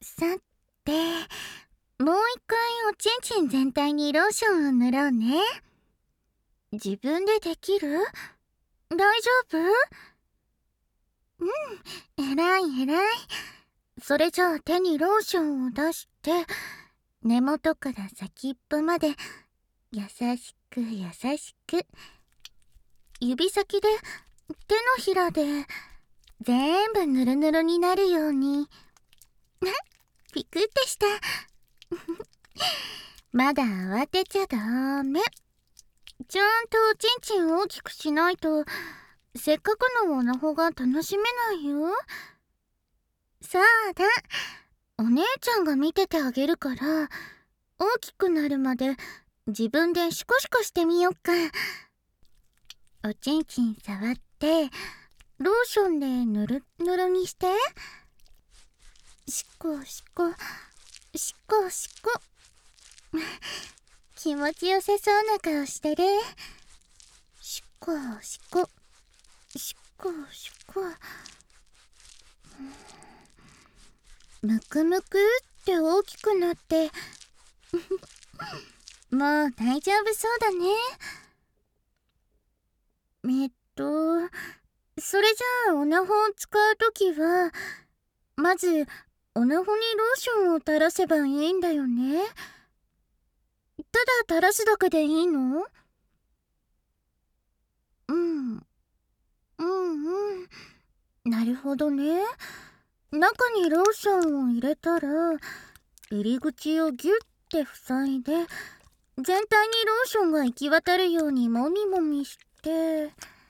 さて、もう一回おちんちん全体にローションを塗ろうね。自分でできる？大丈夫？えらいえらい。それじゃあ手にローションを出して、根元から先っぽまで優しく優しく、指先で手のひらで全部ぬるぬるになるように。ピクってした。まだ慌てちゃダメ。ちゃんとおちんちん大きくしないと、せっかくのオナホが楽しめないよ。そうだ、お姉ちゃんが見ててあげるから、大きくなるまで自分でシコシコしてみよっか。おちんちん触って、ローションでぬるぬるにして。シコシコ、シコシコ。気持ちよさそうな顔してる。シコシコ、シコシコ。むくむくって大きくなって、もう大丈夫そうだね。それじゃあオナホを使うときは、まずオナホにローションを垂らせばいいんだよね。ただ垂らすだけでいいの？うん。なるほどね。中にローションを入れたら、入り口をギュッて塞いで、全体にローションが行き渡るようにもみもみして、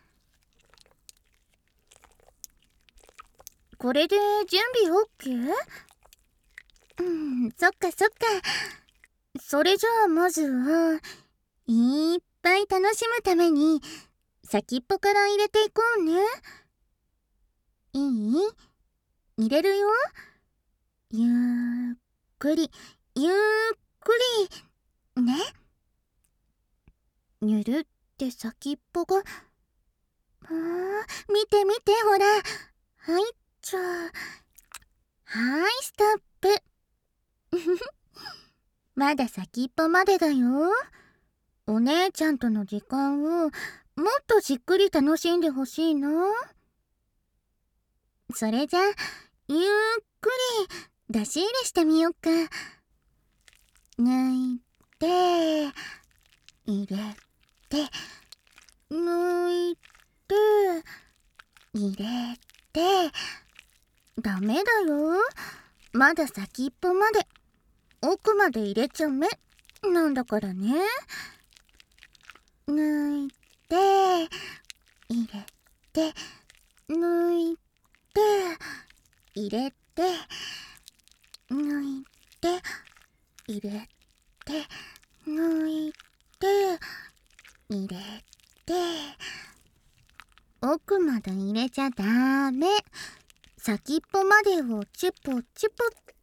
これで準備 OK？ そっかそっか。それじゃあまずは、いっぱい楽しむために、先っぽから入れていこうね。いい？入れるよ。ゆっくり、ゆっくり、ね。にゅるって先っぽが、見て見てほら。はい、じゃあ。はい、ストップ。まだ先っぽまでだよ。お姉ちゃんとの時間をもっとじっくり楽しんでほしいな。それじゃ、ゆっくり出し入れしてみよっか。抜いて、入れて、抜いて、入れて。ダメだよ。まだ先っぽまで、奥まで入れちゃめなんだからね。抜いて、入れて、抜いて、入れて、抜いて、入れて、抜いて、入れて。奥まで入れちゃダメ。先っぽまでをチュポチュポって。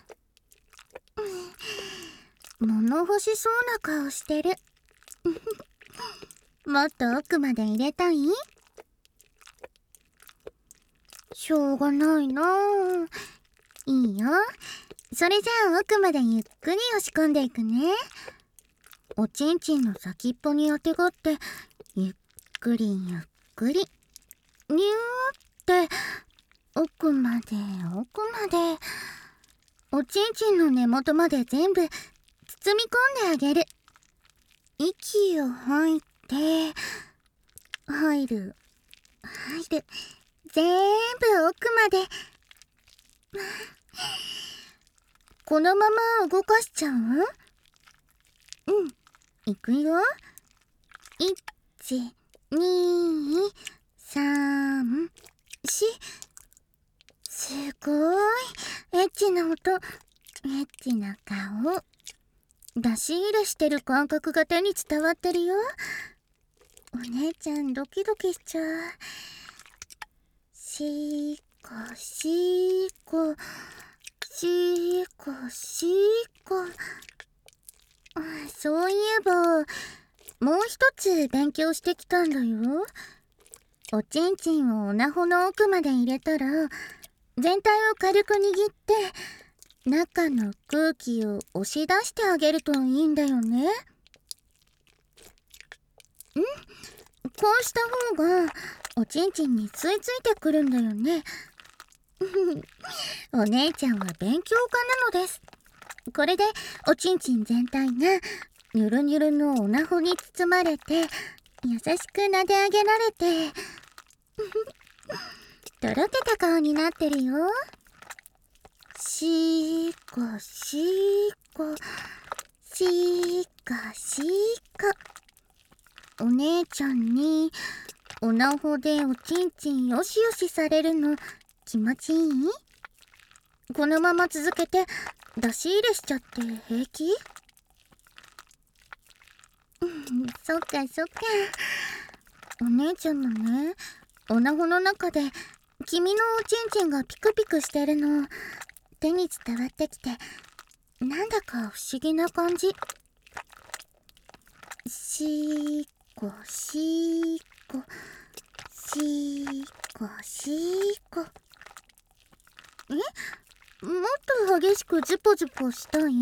物欲しそうな顔してる。もっと奥まで入れたい？しょうがないなぁ。いいよ。それじゃあ奥までゆっくり押し込んでいくね。おちんちんの先っぽにあてがって、ゆっくりゆっくり。にゅーって、奥まで奥まで。おちんちんの根元まで全部包み込んであげる。息を吐いて、入る、入る。全部奥まで。このまま動かしちゃう？いくよ。1、2、3、4。すごい。エッチな音。エッチな顔。出し入れしてる感覚が手に伝わってるよ。お姉ちゃんドキドキしちゃう。しこしこ、しこしこ。そういえば、もう一つ勉強してきたんだよ。おちんちんをオナホの奥まで入れたら、全体を軽く握って、 中の空気を押し出してあげるといいんだよね。こうした方がおちんちんに吸い付いてくるんだよね。お姉ちゃんは勉強家なのです。これでおちんちん全体がニュルニュルのオナホに包まれて、優しく撫で上げられてとろけた顔になってるよ。しーこしーこしーかしーか。お姉ちゃんにオナホでおちんちんよしよしされるの気持ちいい？このまま続けて出し入れしちゃって平気？そっかそっか。お姉ちゃんもね、オナホの中で君のおちんちんがピクピクしてるの手に伝わってきて、なんだか不思議な感じ。しーこしーこしーこしーこ。もっと激しくズポズポしたい？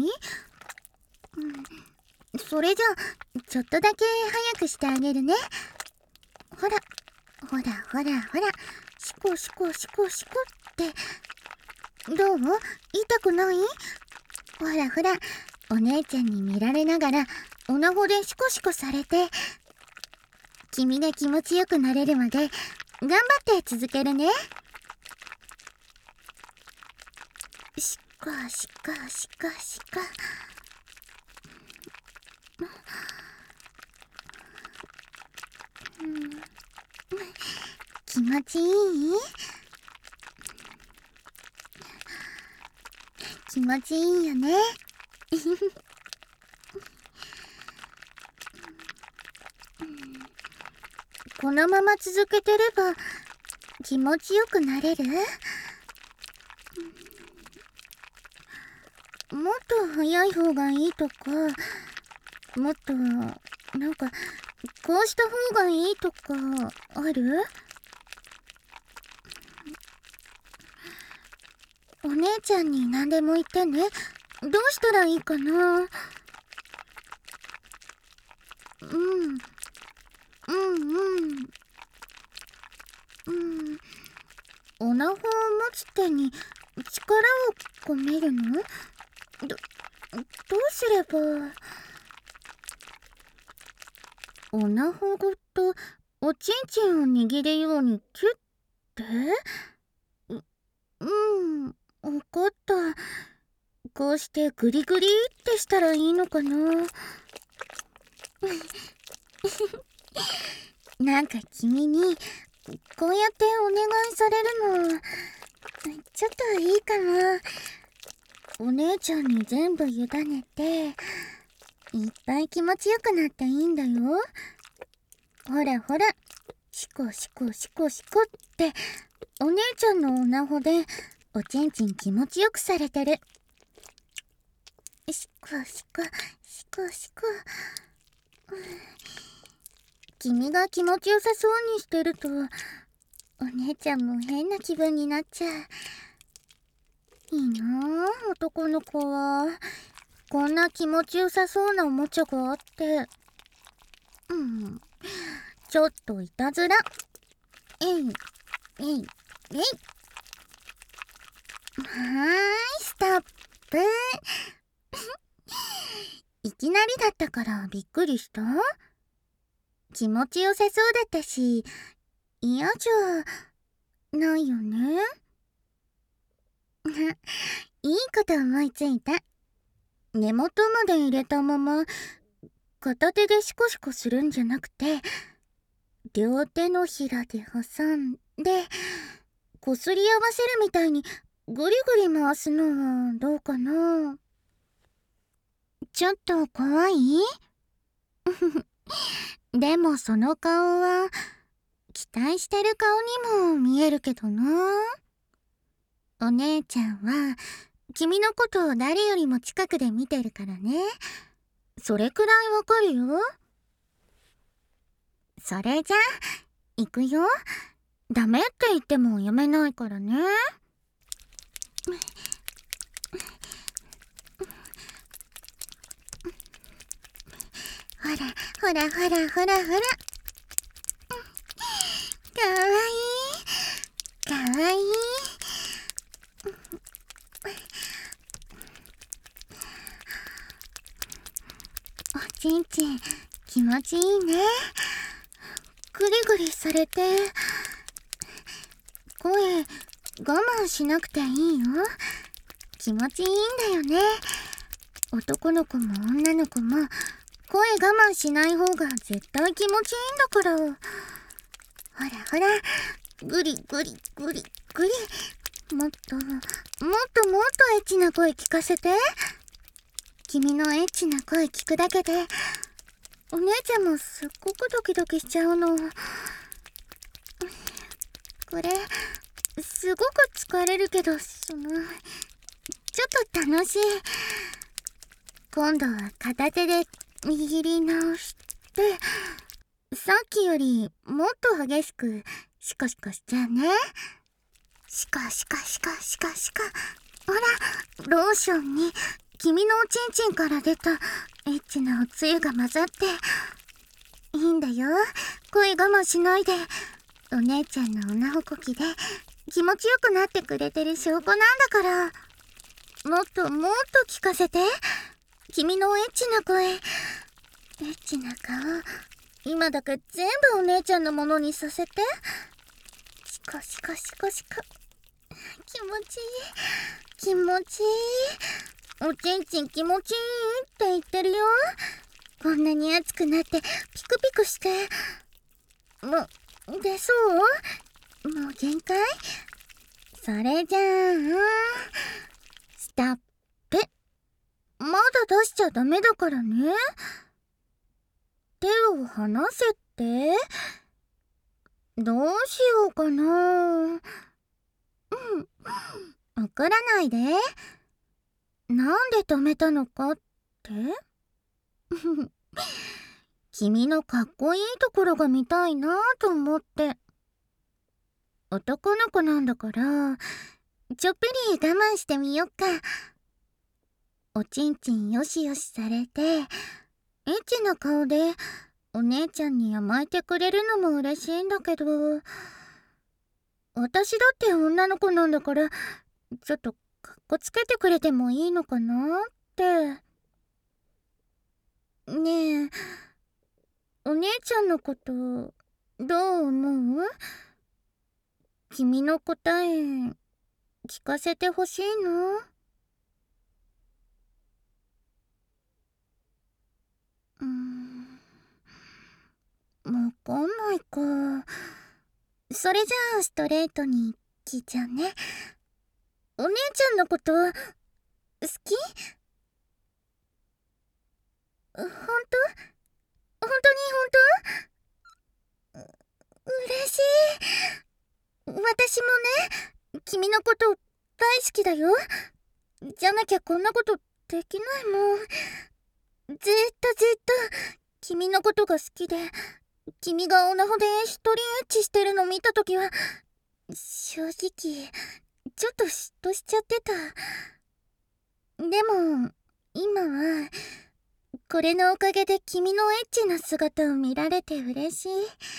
それじゃあちょっとだけ早くしてあげるね。ほらほらほらほら、シコシコシコシコって。どう？痛くない？ほらほら、お姉ちゃんに見られながらオナホでシコシコされて、君が気持ちよくなれるまで頑張って続けるね。シコシコシコシコ。気持ちいい？気持ちいいよね。このまま続けてれば気持ちよくなれる？もっと早い方がいいとか、もっとなんかこうした方がいいとかある？お姉ちゃんに何でも言ってね。どうしたらいいかな？オナホを持つ手に力を込めるの？どうすれば。オナホごとおちんちんを握るようにキュッて？わかった。こうしてグリグリってしたらいいのかな？なんか君にこうやってお願いされるのちょっといいかな。お姉ちゃんに全部委ねて、いっぱい気持ちよくなっていいんだよ。ほらほら、シコシコシコシコってお姉ちゃんのオナホでおちんちん気持ちよくされてる。シコシコシコシコ。君が気持ちよさそうにしてるとお姉ちゃんも変な気分になっちゃう。いいなあ、男の子はこんな気持ちよさそうなおもちゃがあって。ちょっといたずら。えいえいえい。ストップ。いきなりだったからびっくりした？気持ちよさそうだったし、嫌じゃないよね。いいこと思いついた。根元まで入れたまま片手でシコシコするんじゃなくて、両手のひらで挟んでこすり合わせるみたいにぐりぐり回すのはどうかな？ちょっと怖い？でもその顔は期待してる顔にも見えるけどな。お姉ちゃんは君のことを誰よりも近くで見てるからね。それくらいわかるよ。それじゃ行くよ。ダメって言ってもやめないからね。 ほらほらほらほら。かわいい。かわいい。おちんちん、気持ちいいね。ぐりぐりされて。声、我慢しなくていいよ。気持ちいいんだよね。男の子も女の子も、声我慢しない方が絶対気持ちいいんだから。ほらほら、ぐりぐりぐりぐり。もっと、もっともっとエッチな声聞かせて。君のエッチな声聞くだけで、お姉ちゃんもすっごくドキドキしちゃうの。これ、すごく疲れるけど、ちょっと楽しい。今度は片手で握り直して、さっきよりもっと激しくシコシコしちゃうね。シコシコシコシコシコ。ほら、ローションに君のおちんちんから出たエッチなおつゆが混ざって。いいんだよ。声我慢しないで。お姉ちゃんのおなほこきで気持ちよくなってくれてる証拠なんだから。もっともっと聞かせて。君のエッチな声。エッチな顔。今だけ全部お姉ちゃんのものにさせて。シコシコシコシコ。気持ちいい。気持ちいい。おちんちん気持ちいいって言ってるよ。こんなに熱くなってピクピクして。でそうもう限界。それじゃあ、ストップ。まだ出しちゃダメだからね。手を離せって。どうしようかな。怒らないで。なんで止めたのかって君のかっこいいところが見たいなと思って。男の子なんだから、ちょっぴり我慢してみよっか。おちんちんよしよしされて、エッチな顔でお姉ちゃんに甘えてくれるのも嬉しいんだけど、私だって女の子なんだから、ちょっとかっこつけてくれてもいいのかなって。ねえ、お姉ちゃんのことどう思う？君の答え聞かせてほしいの？わかんないか。それじゃあストレートに聞いちゃうね。お姉ちゃんのこと好き？ほんと？本当に嬉しい。私もね、君のこと大好きだよ。じゃなきゃこんなことできないもん。ずっとずっと君のことが好きで、君がオナホで一人エッチしてるの見たときは、正直ちょっと嫉妬しちゃってた。でも今はこれのおかげで君のエッチな姿を見られて嬉しい。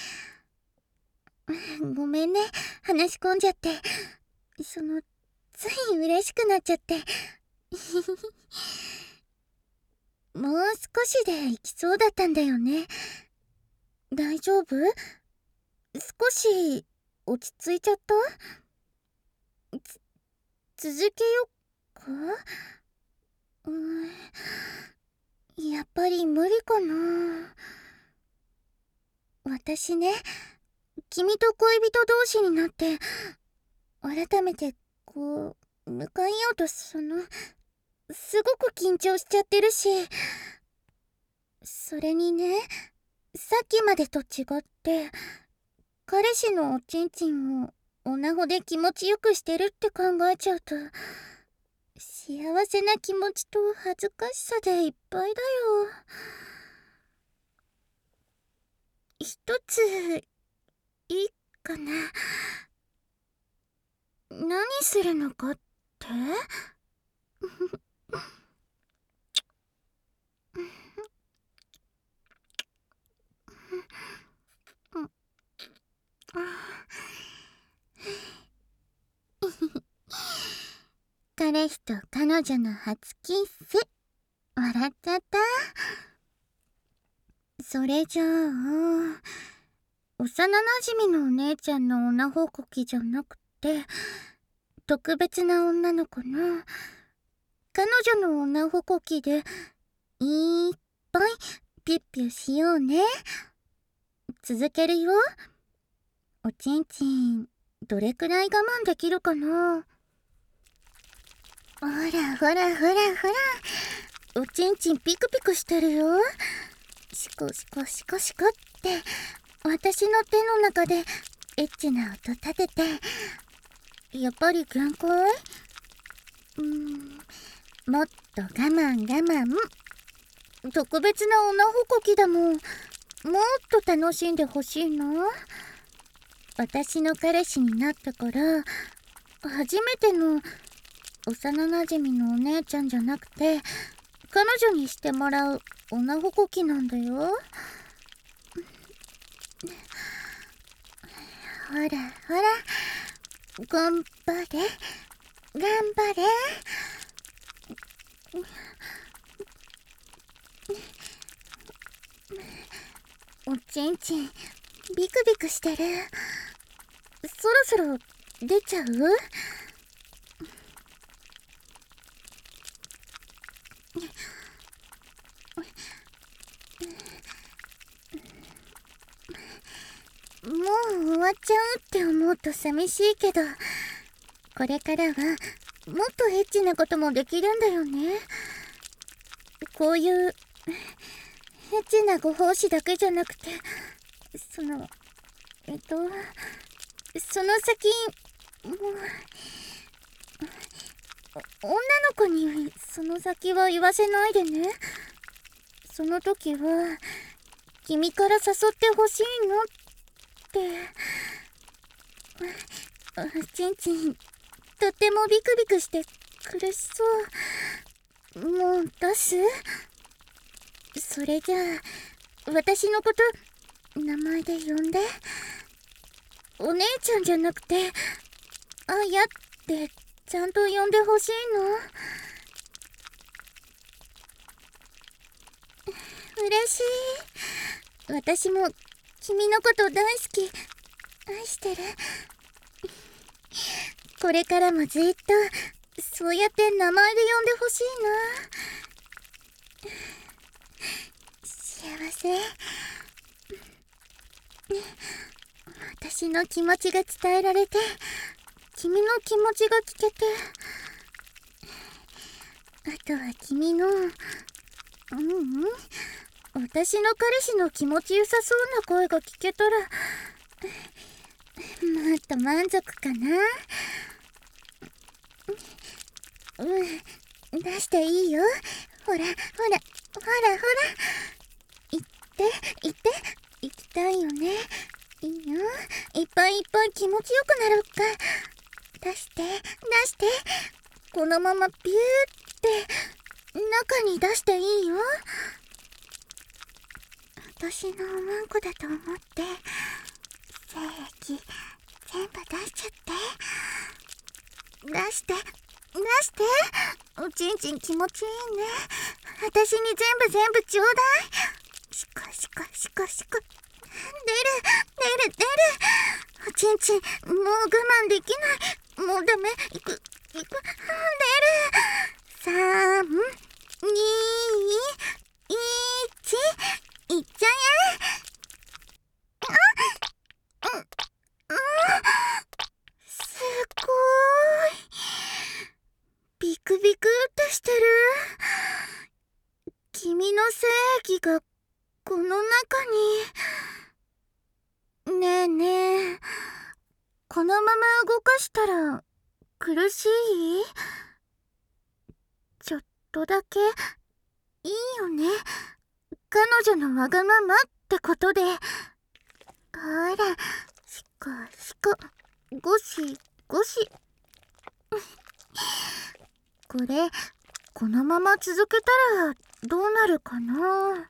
ごめんね、話し込んじゃって。つい嬉しくなっちゃってもう少しで行きそうだったんだよね。大丈夫？少し落ち着いちゃった？続けよっか？やっぱり無理かな。私ね、君と恋人同士になって改めてこう向かいようとすごく緊張しちゃってるし、それにね、さっきまでと違って彼氏のおちんちんをオナホで気持ちよくしてるって考えちゃうと、幸せな気持ちと恥ずかしさでいっぱいだよ。一ついいかな。何するのかって彼氏と彼女の初キッス。笑っちゃった。それじゃあ、幼馴染のお姉ちゃんの女報告じゃなくて、特別な女の子の、彼女の女報告で、いっぱいピュッピュしようね。続けるよ。おちんちん、どれくらい我慢できるかな。ほらほらほらほら。おちんちんピクピクしてるよ。シコシコシコシコって、私の手の中でエッチな音立てて、やっぱり限界？もっと我慢我慢。特別な女ほこきだもん。もっと楽しんでほしいな。私の彼氏になったから、初めての幼馴染のお姉ちゃんじゃなくて、彼女にしてもらう女ほこきなんだよ。ほらほら、頑張れ、頑張れ。おちんちんビクビクしてる。そろそろ出ちゃう？もう終わっちゃうって思うと寂しいけど、これからはもっとエッチなこともできるんだよね。こういうエッチなご奉仕だけじゃなくて、その先、もう女の子にその先は言わせないでね。その時は君から誘ってほしいのって。ちんちんとってもビクビクして苦しそう。もう出す？それじゃあ私のこと名前で呼んで。お姉ちゃんじゃなくてあやってちゃんと呼んでほしいの。嬉しい。私も君のこと大好き。愛してる。これからもずっとそうやって名前で呼んでほしいな。幸せ。私の気持ちが伝えられて、君の気持ちが聞けて、あとは君の私の彼氏の気持ちよさそうな声が聞けたらもっと満足かな。出していいよ。ほらほらほらほら。行って行きたいよね。いいよ。いっぱいいっぱい気持ちよくなるか。出してこのままピューって中に出していいよ。私のおまんこだと思って精液全部出しちゃって。出しておちんちん気持ちいいね。私に全部ちょうだい。シコシコシコシコ。出る。おちんちんもう我慢できない。もうダメ。いく。出る。3、2、1、いっちゃえ。すごーい。ビクビクってしてる。君の精液がこの中に。ねえねえ、このまま動かしたら苦しい？ちょっとだけいいよね。彼女のわがままってことで。ほら、シコシコ、ゴシゴシ。これこのまま続けたらどうなるかな。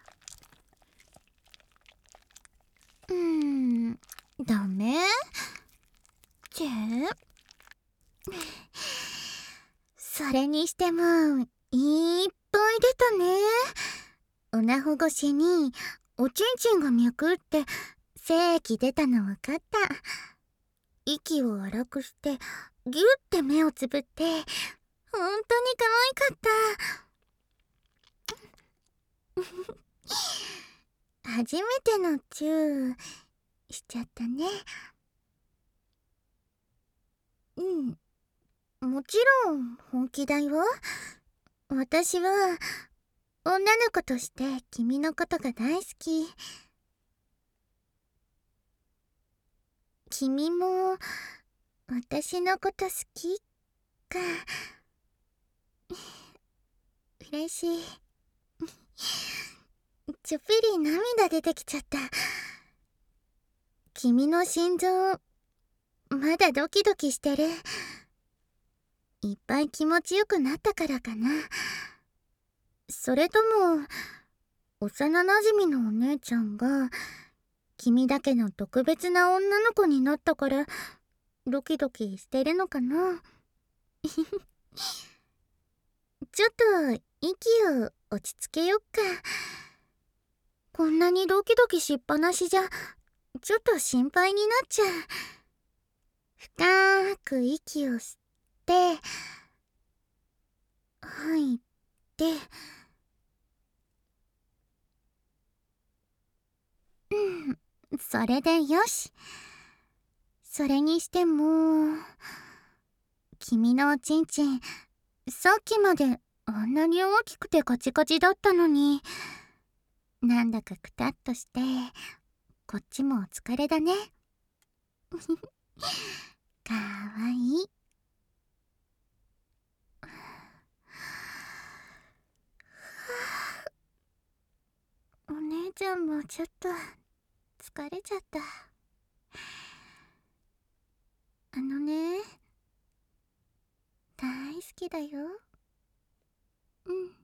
ダメ？ それにしてもいっぱい出たね。おなほ越しにおちんちんが脈って精液出たの分かった。息を荒くしてギュって目をつぶって本当に可愛かった。初めてのチューしちゃったね。もちろん本気だよ。私は女の子として君のことが大好き。君も私のこと好きか。嬉しい。ちょっぴり涙出てきちゃった。君の心臓まだドキドキしてる。いっぱい気持ちよくなったからかな。それとも幼なじみのお姉ちゃんが君だけの特別な女の子になったからドキドキしてるのかな。ちょっと息を落ち着けよっか。こんなにドキドキしっぱなしじゃちょっと心配になっちゃう。深く息を吸って吐いて、それでよし。それにしても君のおちんちんさっきまであんなに大きくてカチカチだったのに、なんだかくたっとしてこっちもお疲れだね。かわいい。お姉ちゃんもちょっと疲れちゃった。あのね、大好きだよ。うん。